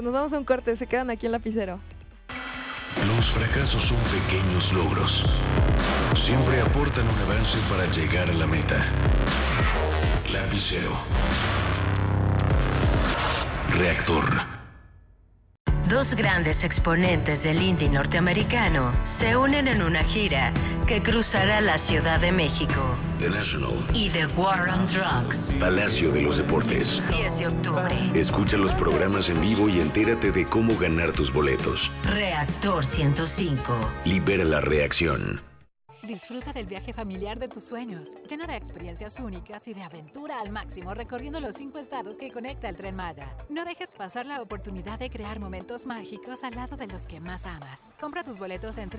Nos vamos a un corte, se quedan aquí en Lapicero. Los fracasos son pequeños logros. Siempre aportan un avance para llegar a la meta. Lapicero. Reactor. Dos grandes exponentes del indie norteamericano se unen en una gira que cruzará la Ciudad de México. The National. Y The War on Drugs. Palacio de los Deportes. 10 de octubre. Escucha los programas en vivo y entérate de cómo ganar tus boletos. Reactor 105. Libera la reacción. Disfruta del viaje familiar de tus sueños, lleno de experiencias únicas y de aventura al máximo recorriendo los 5 estados que conecta el Tren Maya. No dejes pasar la oportunidad de crear momentos mágicos al lado de los que más amas. Compra tus boletos en